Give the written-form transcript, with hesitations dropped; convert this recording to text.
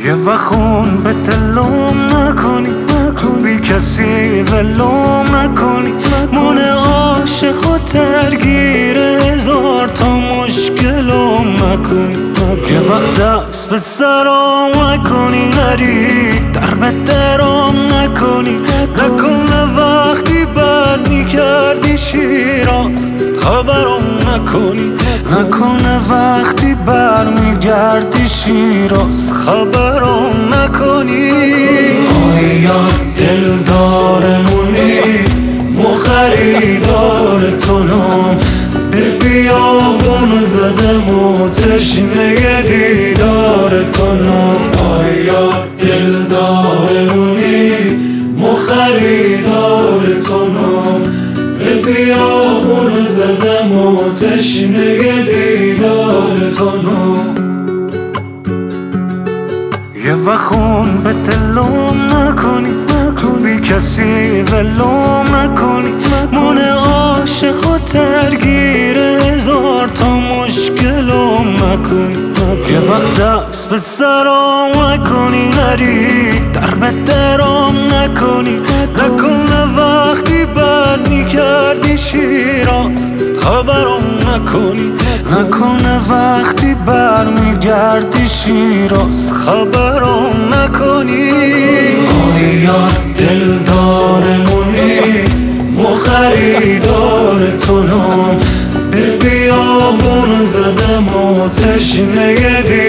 یه وخون به دلم نکنی، تو بی کسی ولم نکنی، من عاشق و درگیر هزار تا مشکلم نکنی. یه وقت دست به سرم نکنی، نری در به درم نکنی، نکنه وقتی بد میکردی شیراز خبرم نکنی، نکنه وقتی برمیگردی شیراز خبرم نکنی. آیا دلدارمونی مو خریدار تونم، به بیابون زدم و تشنه دیدار کنم. آیا دلدارمونی مو خریدار تونم، به بیابون زدم و تشنه دیدار کنم. یه وخون به دلم نکنی، تو بی کسی ولم نکنی، من عاشق و درگیر هزار تا مشکلم نکنی. یه وقت دست به سرم نکنی، نری در به درم نکنی، نکنه وقتی بد میکردی شیراز خبرم نکنی، نکنه وقتی برمیگردی شیراز خبرم نکنی. آیا دلدارمونی مو خریدار تونم، به بیابون زدم و تشنه